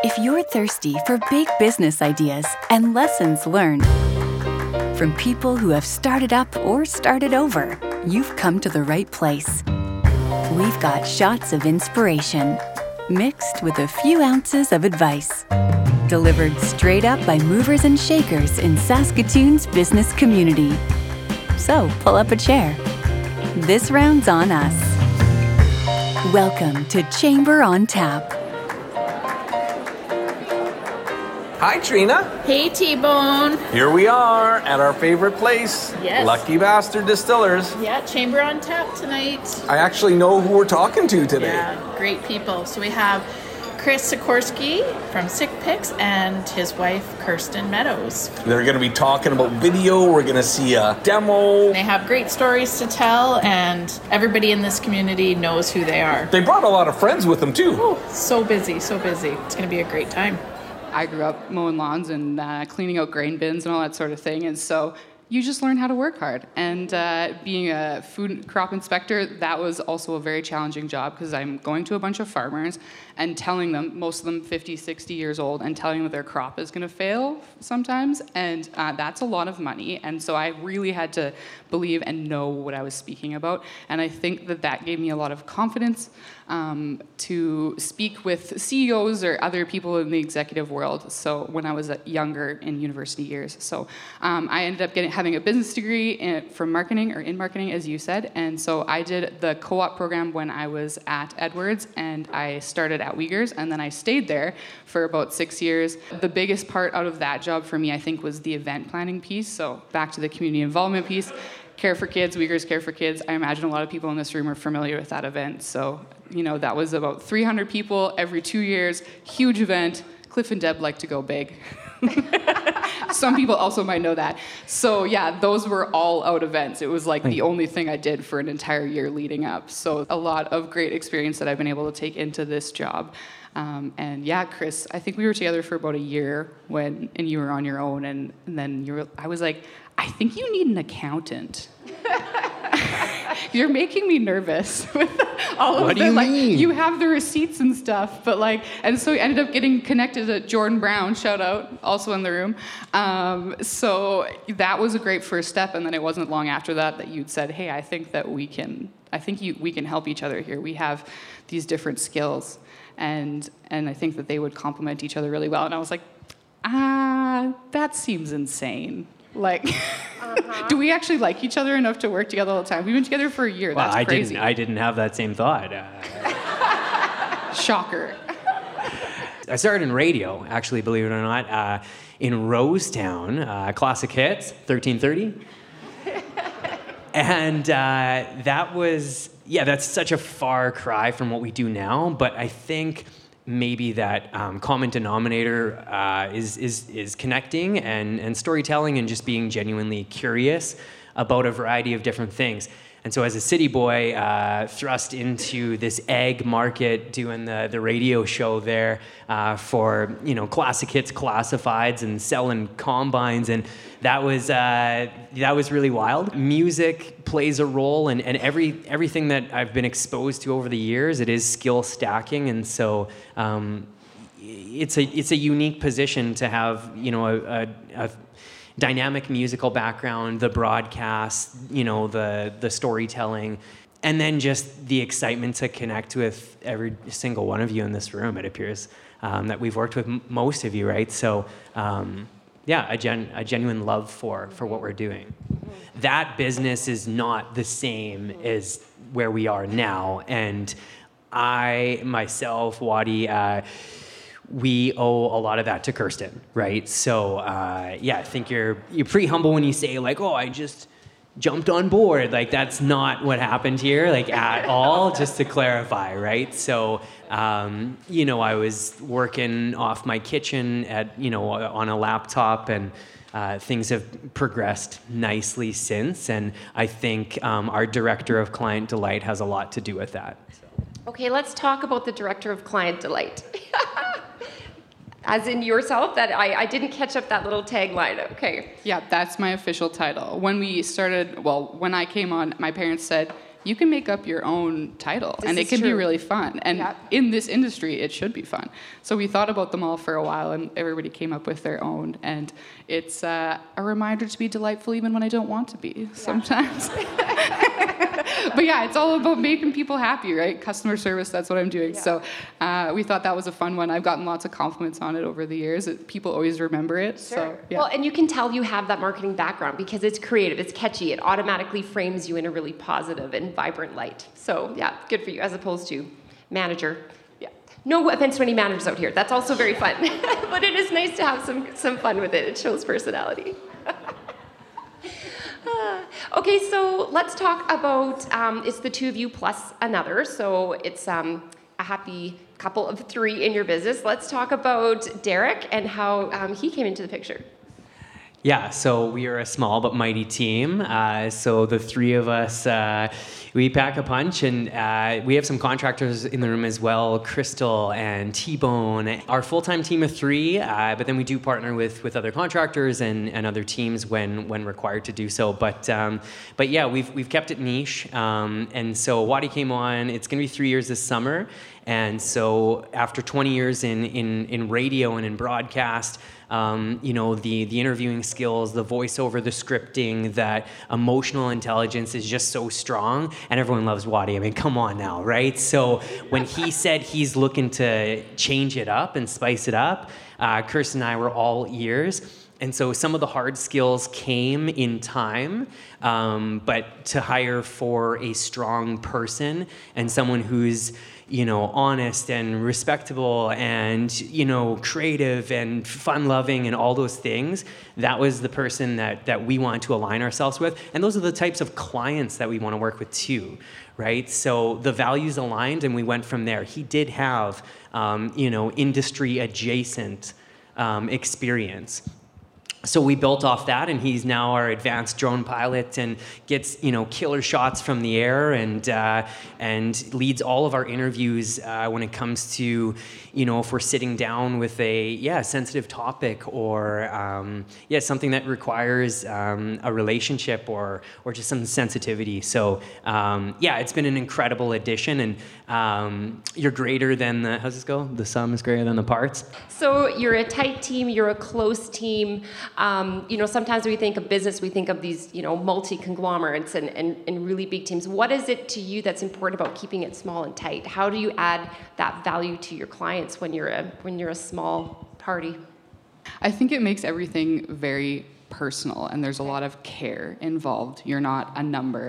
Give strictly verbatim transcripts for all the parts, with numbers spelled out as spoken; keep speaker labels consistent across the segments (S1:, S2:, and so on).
S1: If you're thirsty for big business ideas and lessons learned from people who have started up or started over, you've come to the right place. We've got shots of inspiration, mixed with a few ounces of advice, delivered straight up by movers and shakers in Saskatoon's business community. So pull up a chair. This round's on us. Welcome to Chamber on Tap.
S2: Hi, Trina.
S3: Hey, T-Bone.
S2: Here we are at our favorite place,
S3: Yes.
S2: Lucky Bastard Distillers.
S3: Yeah, Chamber on Tap tonight.
S2: I actually know who we're talking to today.
S3: Yeah, great people. So we have Chris Sikorsky from Sick Picks and his wife, Kirsten Meadows.
S2: They're going to be talking about video. We're going to see a demo.
S3: They have great stories to tell, and everybody in this community knows who they are.
S2: They brought a lot of friends with them, too.
S3: Oh, so busy, so busy. It's going to be a great time.
S4: I grew up mowing lawns and uh, cleaning out grain bins and all that sort of thing, and so you just learn how to work hard. And uh, being a food and crop inspector, that was also a very challenging job because I'm going to a bunch of farmers and telling them, most of them fifty, sixty years old, and telling them that their crop is going to fail sometimes, and uh, that's a lot of money. And so I really had to believe and know what I was speaking about, and I think that that gave me a lot of confidence um, to speak with C E Os or other people in the executive world. So when I was younger in university years, so um, I ended up getting having a business degree in, from marketing or in marketing, as you said, and so I did the co-op program when I was at Edwards, and I started at Uyghurs, and then I stayed there for about six years. The biggest part out of that job for me, I think, was the event planning piece. So back to the community involvement piece. Care for Kids, Uyghurs Care for Kids. I imagine a lot of people in this room are familiar with that event. So, you know, that was about three hundred people every two years, huge event. Cliff and Deb like to go big. Some people also might know that. So yeah, those were all out events. It was like the only thing I did for an entire year leading up. So a lot of great experience that I've been able to take into this job. Um, and yeah, Chris, I think we were together for about a year when, and you were on your own, and, and then you were, I was like, I think you need an accountant. You're making me nervous with all of
S5: what
S4: the,
S5: do you
S4: like,
S5: mean?
S4: you have the receipts and stuff, but like, and so we ended up getting connected to Jordan Brown, shout out, also in the room. Um, so that was a great first step, and then it wasn't long after that that you'd said, hey, I think that we can, I think you, we can help each other here. We have these different skills, and and I think that they would complement each other really well. And I was like, ah, that seems insane. Like, uh-huh. Do we actually like each other enough to work together all the time? We've been together for a year.
S5: Well,
S4: That's
S5: I
S4: crazy.
S5: didn't. I didn't have that same thought. Uh,
S4: Shocker.
S5: I started in radio, actually, believe it or not, uh, in Rosetown, uh, classic hits, thirteen thirty, and uh, that was yeah. That's such a far cry from what we do now, but I think maybe that um, common denominator uh, is is is connecting and and storytelling and just being genuinely curious about a variety of different things. And so as a city boy, uh, thrust into this egg market, doing the, the radio show there uh, for, you know, classic hits classifieds and selling combines. And that was uh, that was really wild. Music plays a role, and, and every everything that I've been exposed to over the years, it is skill stacking. And so um, it's a it's a unique position to have, you know, a, a, a dynamic musical background, the broadcast, you know, the the storytelling, and then just the excitement to connect with every single one of you in this room. It appears um, that we've worked with m- most of you, right? So, um, yeah, a, gen- a genuine love for for what we're doing. That business is not the same as where we are now, and I myself, Wadi, uh, we owe a lot of that to Kirsten, right? So, uh, yeah, I think you're you're pretty humble when you say, like, oh, I just jumped on board. Like, that's not what happened here, like, at all, just to clarify, right? So, um, you know, I was working off my kitchen at, you know, on a laptop, and uh, things have progressed nicely since, and I think um, our director of client delight has a lot to do with that. So.
S6: Okay, let's talk about the director of client delight. As in yourself, that I, I didn't catch up that little tagline. Okay.
S4: Yeah, that's my official title. When we started, well, when I came on, my parents said, you can make up your own title,
S6: This
S4: and it
S6: is
S4: can be
S6: true.
S4: really fun. And
S6: Yeah.
S4: in this industry, it should be fun. So we thought about them all for a while, and everybody came up with their own. And it's uh, a reminder to be delightful even when I don't want to be sometimes. But yeah, it's all about making people happy, right? Customer service, that's what I'm doing.
S6: Yeah.
S4: So uh, we thought that was a fun one. I've gotten lots of compliments on it over the years. It, people always remember it. So, yeah.
S6: Well, and you can tell you have that marketing background because it's creative, it's catchy, it automatically frames you in a really positive and vibrant light. So yeah, good for you, as opposed to manager. Yeah. No offense to any managers out here. That's also very fun. But it is nice to have some, some fun with it. It shows personality. Uh, okay, so let's talk about, um, it's the two of you plus another. So it's um, a happy couple of three in your business. Let's talk about Derek and how um, he came into the picture.
S5: Yeah, so we are a small but mighty team. Uh, so the three of us, uh, we pack a punch, and uh, we have some contractors in the room as well, Crystal and T-Bone. Our full-time team of three, uh, but then we do partner with with other contractors and, and other teams when when required to do so. But um, but yeah, we've we've kept it niche. Um, and so Wadi came on. It's going to be three years this summer. And so after twenty years in in in radio and in broadcast, um, you know, the the interviewing skills, the voiceover, the scripting, that emotional intelligence is just so strong, and everyone loves Wadi. I mean, come on now, right? So when he said he's looking to change it up and spice it up, uh, Kirsten and I were all ears. And so some of the hard skills came in time, um, but to hire for a strong person and someone who's, you know, honest and respectable and, you know, creative and fun-loving and all those things, that was the person that, that we wanted to align ourselves with. And those are the types of clients that we want to work with too, right? So the values aligned, and we went from there. He did have, um, you know, industry-adjacent um, experience. So we built off that, and he's now our advanced drone pilot and gets, you know, killer shots from the air, and uh, and leads all of our interviews uh, when it comes to, you know, if we're sitting down with a yeah sensitive topic or um, yeah something that requires um, a relationship or or just some sensitivity. So um, yeah, it's been an incredible addition, and um, you're greater than the how's this go? The sum is greater than the parts.
S6: So you're a tight team, you're a close team. Um, you know, sometimes we think of business, we think of these, you know, multi-conglomerates and, and, and really big teams. What is it to you that's important about keeping it small and tight? How do you add that value to your clients when you're a, when you're a small party?
S4: I think it makes everything very personal, and there's a lot of care involved. You're not a number.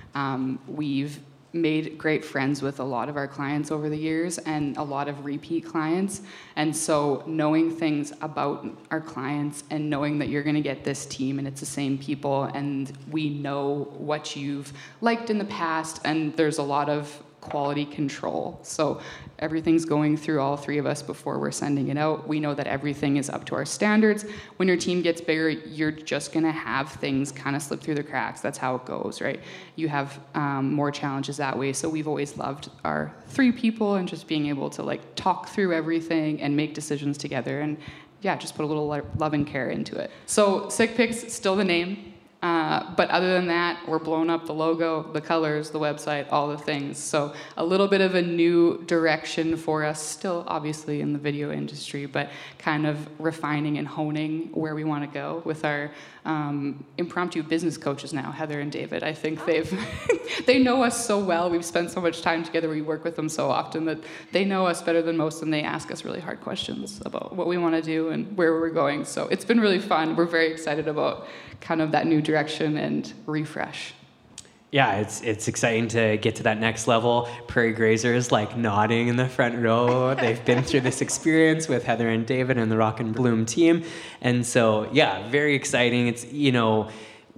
S4: Um, we've made great friends with a lot of our clients over the years, and a lot of repeat clients. And so knowing things about our clients and knowing that you're going to get this team and it's the same people, and we know what you've liked in the past, and there's a lot of quality control. So everything's going through all three of us before we're sending it out. We know that everything is up to our standards. When your team gets bigger, you're just going to have things kind of slip through the cracks. That's how it goes, right? You have um, more challenges that way. So we've always loved our three people and just being able to like talk through everything and make decisions together, and yeah, just put a little love and care into it. So Sick Pics, still the name. Uh, but other than that, we're blowing up the logo, the colors, the website, all the things. So a little bit of a new direction for us, still obviously in the video industry, but kind of refining and honing where we want to go with our um, impromptu business coaches now, Heather and David. I think they've they know us so well. We've spent so much time together. We work with them so often that they know us better than most, and they ask us really hard questions about what we want to do and where we're going. So it's been really fun. We're very excited about kind of that new direction and refresh.
S5: Yeah, it's it's exciting to get to that next level. Prairie Grazers like nodding in the front row. They've been through this experience with Heather and David and the Rock and Bloom team. And so, yeah, very exciting. It's, you know,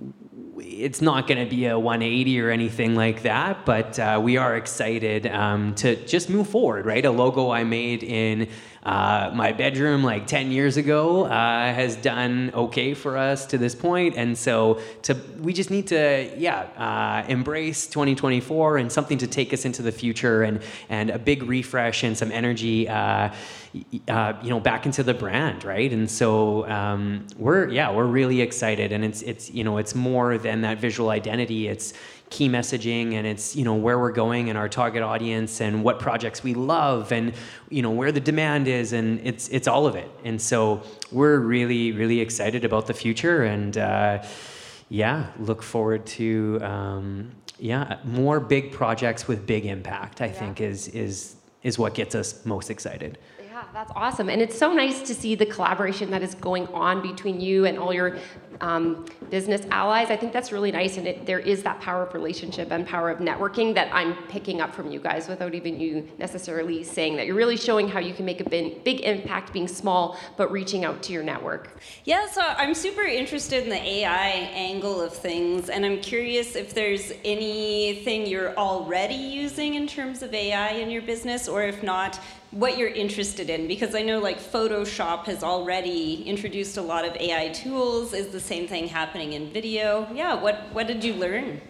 S5: it's not going to be a one eighty or anything like that, but uh, we are excited um, to just move forward, right? A logo I made in uh, my bedroom like ten years ago uh, has done okay for us to this point, and so to we just need to, yeah, uh, embrace twenty twenty-four and something to take us into the future, and and a big refresh and some energy, uh, uh, you know, back into the brand, right? And so um, we're yeah we're really excited, and it's it's you know it's more than that visual identity. It's key messaging, and it's, you know, where we're going and our target audience and what projects we love and, you know, where the demand is, and it's it's all of it. And so we're really, really excited about the future, and uh, yeah, look forward to um, yeah, more big projects with big impact, I yeah. think is is is what gets us most excited.
S6: Yeah, that's awesome. And it's so nice to see the collaboration that is going on between you and all your um, business allies. I think that's really nice, and it, there is that power of relationship and power of networking that I'm picking up from you guys without even you necessarily saying that. You're really showing how you can make a big, big impact being small, but reaching out to your network.
S7: Yeah, so I'm super interested in the A I angle of things, and I'm curious if there's anything you're already using in terms of A I in your business, or if not, what you're interested in, because I know like Photoshop has already introduced a lot of A I tools. Is the same thing happening in video? Yeah, what, what did you learn?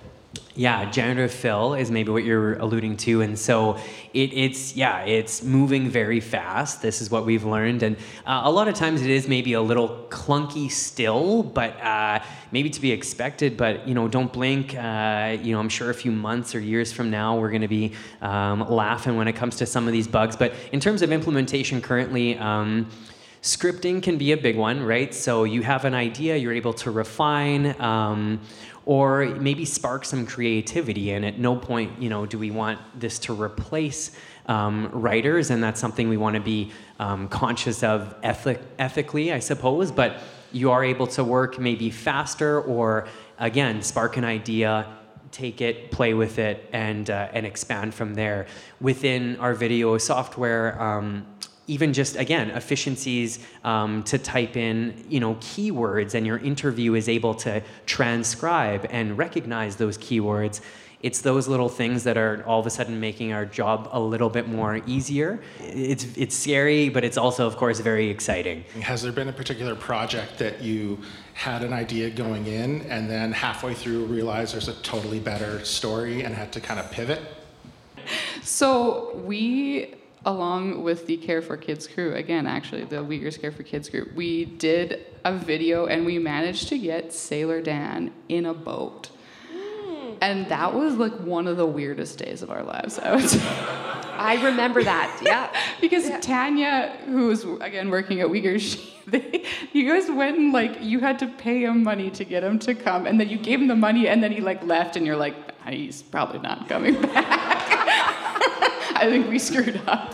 S5: Yeah, generative fill is maybe what you're alluding to, and so it, it's yeah, it's moving very fast. This is what we've learned, and uh, a lot of times it is maybe a little clunky still, but uh, maybe to be expected. But you know, don't blink. Uh, you know, I'm sure a few months or years from now we're going to be um, laughing when it comes to some of these bugs. But in terms of implementation currently. Um, Scripting can be a big one, right? So you have an idea, you're able to refine, um, or maybe spark some creativity. And at no point, you know, do we want this to replace um, writers, and that's something we want to be um, conscious of ethic- ethically, I suppose. But you are able to work maybe faster, or again, spark an idea, take it, play with it, and uh, and expand from there. Within our video software. Um, Even just, again, efficiencies um, to type in, you know, keywords, and your interview is able to transcribe and recognize those keywords. It's those little things that are all of a sudden making our job a little bit more easier. It's it's scary, but it's also, of course, very exciting.
S8: Has there been a particular project that you had an idea going in and then halfway through realized there's a totally better story and had to kind of pivot?
S4: So we... along with the Care for Kids crew, again, actually, the Uyghurs Care for Kids group, we did a video and we managed to get Sailor Dan in a boat. Mm. And that was like one of the weirdest days of our lives, I would say.
S6: I remember that, yeah.
S4: Because
S6: yeah.
S4: Tanya, who was, again, working at Uyghurs, she, they, you guys went and, like, you had to pay him money to get him to come, and then you gave him the money, and then he, like, left, and you're like, he's probably not coming back. I think we screwed up.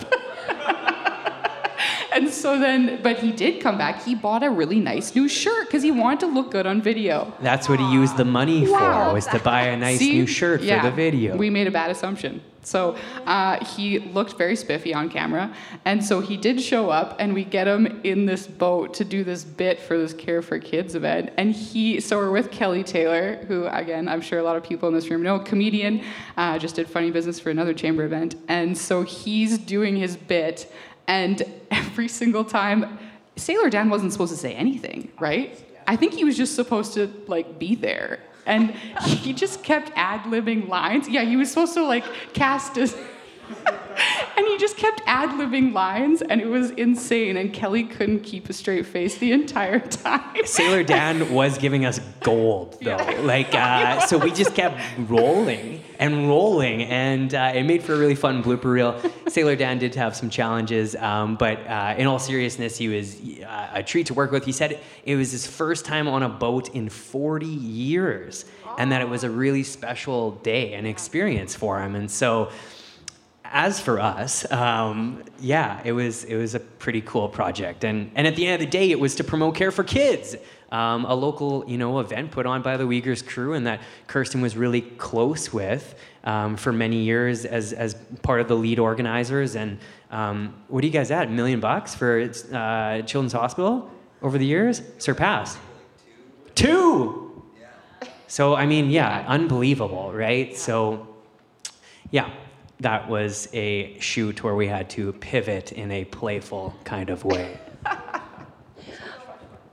S4: And so then, but he did come back. He bought a really nice new shirt because he wanted to look good on video.
S5: That's what he used the money
S4: wow.
S5: for, was to buy a nice
S4: See?
S5: new shirt
S4: yeah,
S5: for the video.
S4: We made a bad assumption. So uh, he looked very spiffy on camera. And so he did show up, and we get him in this boat to do this bit for this Care for Kids event. And he, so we're with Kelly Taylor, who, again, I'm sure a lot of people in this room know, comedian, uh, just did funny business for another chamber event. And so he's doing his bit, and every single time, Sailor Dan wasn't supposed to say anything, right? I think he was just supposed to, like, be there. And he just kept ad-libbing lines. Yeah, he was supposed to, like, cast his... And he just kept ad-libbing lines, and it was insane. And Kelly couldn't keep a straight face the entire time.
S5: Sailor Dan was giving us gold, though. Yeah. Like, uh, so we just kept rolling and rolling, and uh, it made for a really fun blooper reel. Sailor Dan did have some challenges, um, but uh, in all seriousness, he was uh, a treat to work with. He said it was his first time on a boat in forty years, and that it was a really special day and experience for him. And so... As for us, um, yeah, it was it was a pretty cool project, and and at the end of the day, it was to promote Care for Kids, um, a local you know event put on by the Uyghurs crew, and that Kirsten was really close with um, for many years as as part of the lead organizers. And um, what are you guys at? A million bucks for uh, Children's Hospital over the years? Surpassed. Two. Two. Yeah. So I mean, yeah, unbelievable, right? So, yeah. That was a shoot where we had to pivot in a playful kind of way.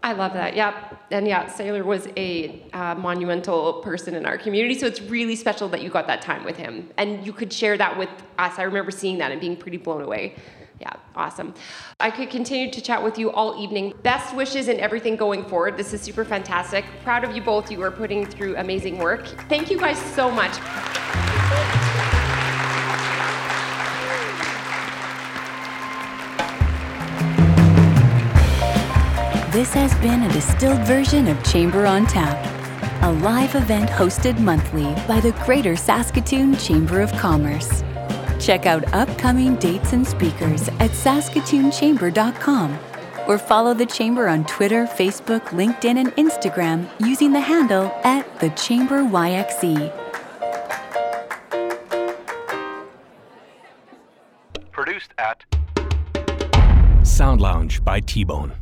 S6: I love that. Yep. And yeah, Saylor was a uh, monumental person in our community. So it's really special that you got that time with him. And you could share that with us. I remember seeing that and being pretty blown away. Yeah, awesome. I could continue to chat with you all evening. Best wishes and everything going forward. This is super fantastic. Proud of you both. You are putting through amazing work. Thank you guys so much.
S1: This has been a distilled version of Chamber on Tap, a live event hosted monthly by the Greater Saskatoon Chamber of Commerce. Check out upcoming dates and speakers at saskatoon chamber dot com or follow the Chamber on Twitter, Facebook, LinkedIn, and Instagram using the handle at the Chamber Y X E.
S9: Produced at Sound Lounge by T-Bone.